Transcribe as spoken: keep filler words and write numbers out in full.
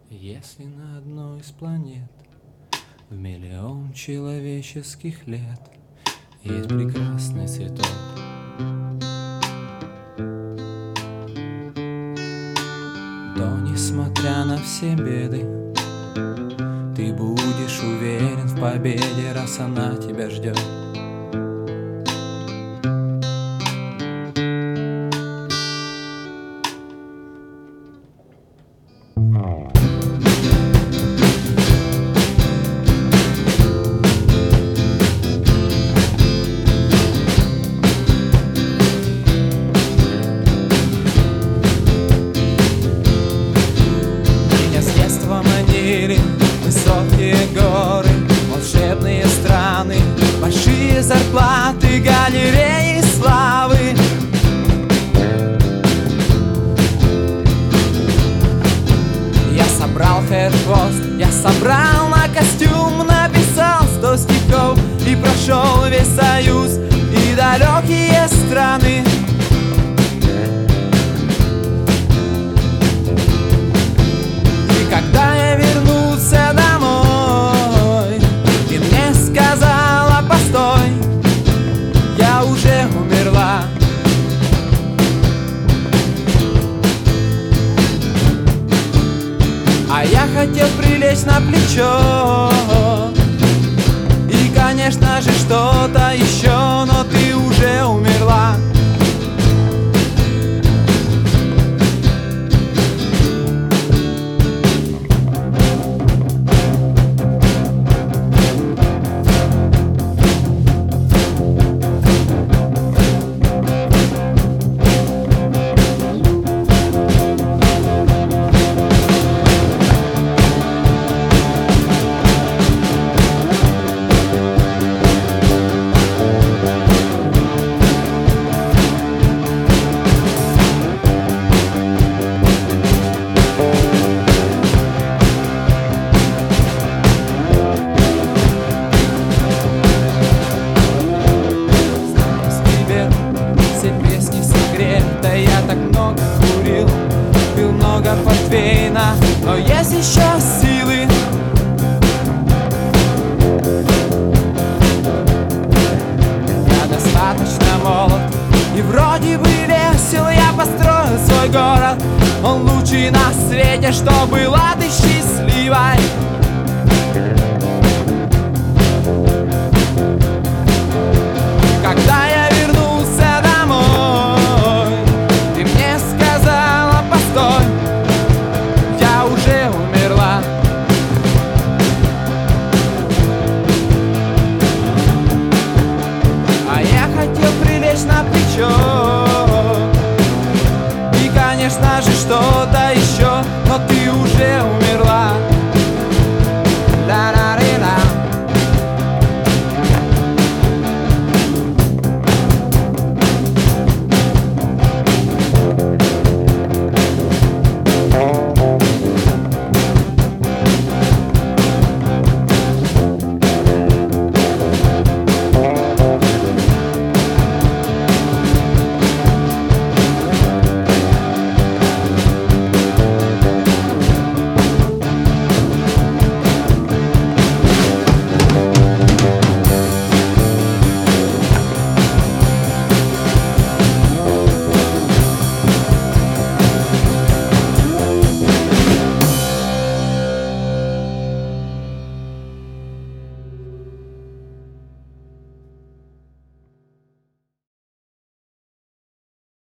Если на одной из планет в миллион человеческих лет есть прекрасный цветок, то, несмотря на все беды, ты будешь уверен в победе, раз она тебя ждет. Высокие горы, волшебные страны, большие зарплаты, галереи славы. Я собрал хер-хвост, я собрал на костюм, написал сто стихов и прошел весь Союз и далекие страны. И когда я вернулся домой, ты мне сказала: постой, я уже умерла. А я хотел прилечь на плечо и, конечно же, что-то еще, но ты уже умерла. Я так много курил, пил много портвейна, но есть еще силы. Я достаточно молод и вроде бы весел. Я построил свой город, он лучший на свете, чтобы была ты счастливой.